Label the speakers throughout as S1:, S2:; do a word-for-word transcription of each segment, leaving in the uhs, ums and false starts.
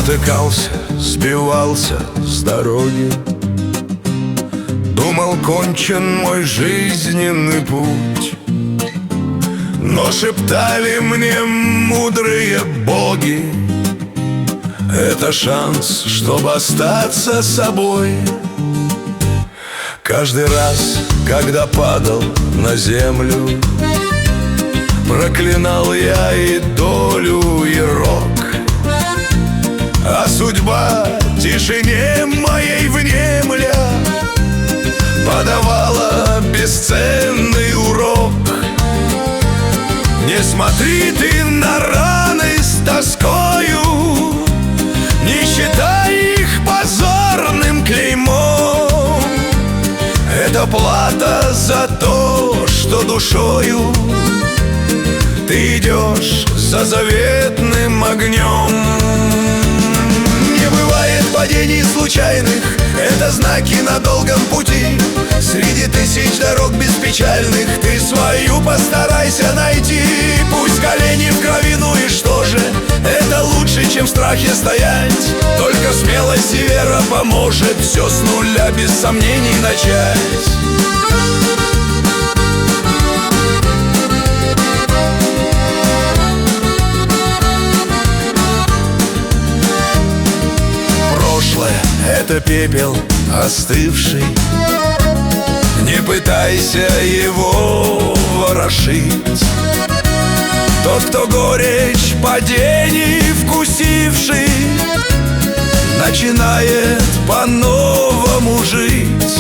S1: Спотыкался, сбивался с дороги, думал, кончен мой жизненный путь. Но шептали мне мудрые боги: это шанс, чтобы остаться собой. Каждый раз, когда падал на землю, проклинал я и долю, и рок. А судьба, тишине моей внемля, подавала бесценный урок. Не смотри ты на раны с тоскою, не считай их позорным клеймом. Это плата за то, что душою ты идешь за заветным огнем. Не бывает падений случайных, это знаки на долгом пути. Среди тысяч дорог беспечальных ты свою постарайся найти. Пусть колени в крови, ну и что же, это лучше, чем в страхе стоять. Только смелость и вера поможет все с нуля без сомнений начать. Это пепел остывший, не пытайся его ворошить. Тот, кто горечь падений вкусивший, начинает по-новому жить.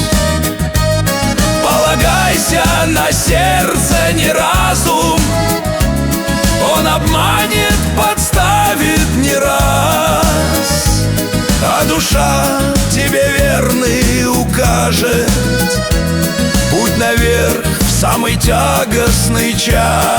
S1: Полагайся на сердце, не разум, он обманет, подставит не раз. А душа тебе верный укажет путь наверх в самый тягостный час.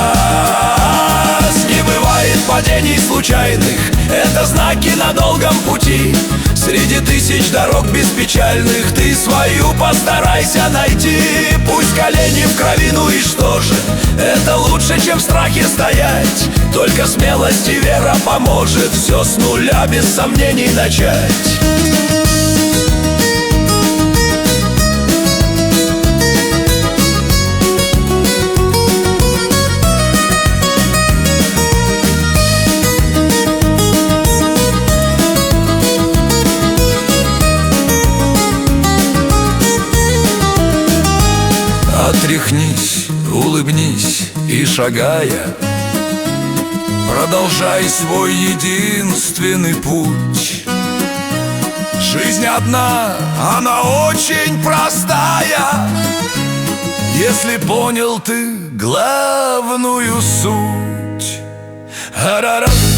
S1: Не бывает падений случайных, это знаки на долгом пути. Среди тысяч дорог беспечальных ты свою постарайся найти. Пусть колени в крови, ну и что же, это лучше, чем в страхе стоять. Только смелость и вера поможет все с нуля без сомнений начать. Отряхнись, улыбнись и, шагая, продолжай свой единственный путь. Жизнь одна, она очень простая, если понял ты главную суть. Ара-ра.